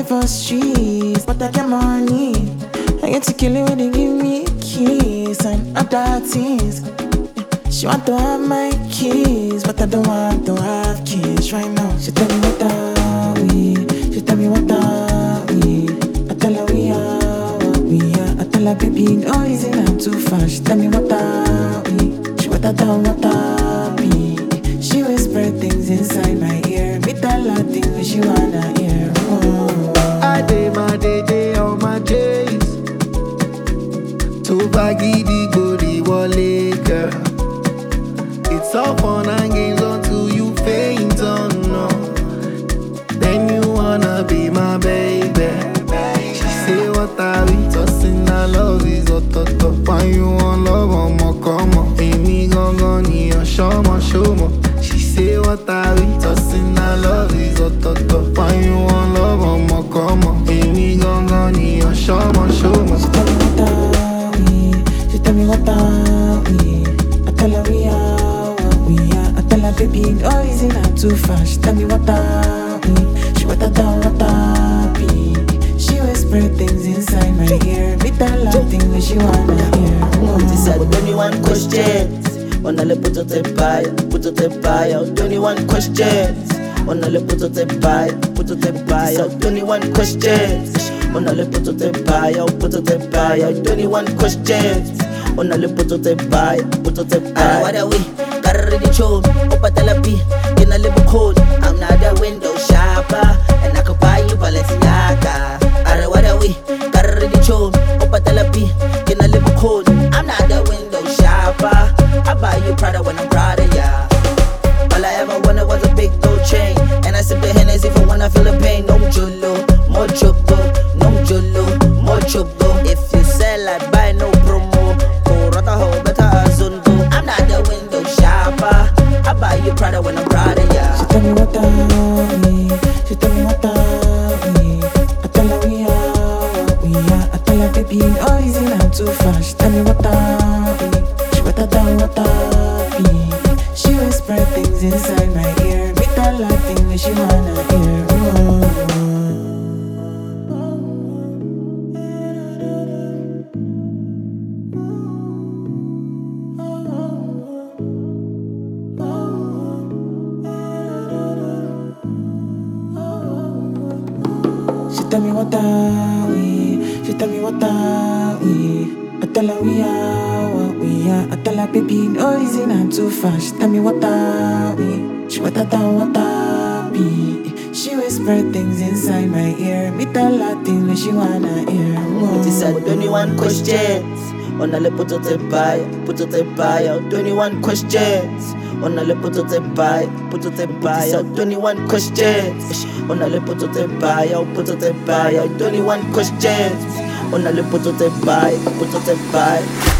for streets, but I get money. I get to kill it when they give me keys and other things. She want to have my keys, but I don't want to have kids right now. She tell me what are we? She tell me what are we? I tell her we are what we are. I tell her baby, no easy not too fast. She tell me what are we? She what I down what are we? She whisper things inside my ear. Me tell her things that she wanna hear. Oh. I day my day on my days. Too baggy the body wallet, girl. It's all fun and games until you faint on no. Then you wanna be my baby. She say what are we tossing? I love is a toto. Why you want love on my come on? Amy gon' need a show more. She say what are we tossing? I love is a toto. Why you want love on my come on? Amy gon' need a show more. She tell me what are we? I tell her we are what we are. I tell her baby, no easy not too fast. She tell me what are we? She what I down what are we? She whisper things inside my ear. Me tell her things that she wanna hear. This is 21 questions. On a le puto te paia. 21 questions. On a le puto te paia. 21 questions. On a le puto te paia. 21 questions. On a le puto te paia. What are we? Carry the chode. Opa telapi. In a little code. I'm not a window shopper. And I could buy you Balenciaga. What are we? Carry the chode. Opa telapi. In a little code. I'm not a window shopper. I buy you Prada when I'm proud of ya. All I ever wanted was a big gold chain. And I sip the Hennessy for when I feel the pain. No jolo, more choco. No jolo, more choco. If you sell, I buy no promo. Oh, rata ho, better azundo. I'm not the window shopper. I buy you Prada when I'm proud of ya. She tell me what are we? She tell me what are we? I tell her we are what we are. I tell her baby, no easy not too fast. She tell me what are we? She what I down what are we? She whisper things inside my ear. Me tell her things that she wanna hear. Oh. She tell me what are we? She tell me what are we? I tell her we are what we are. I tell her baby, no easy not too fast. She tell me what are we? She what I down what are we? She whisper things inside my ear. Me tell her things that she wanna hear. This is 21 questions. On a le puto te paia. 21 questions. On a le puto te paia. 21 questions. On a le puto te paia. 21 questions. On a le puto te paia.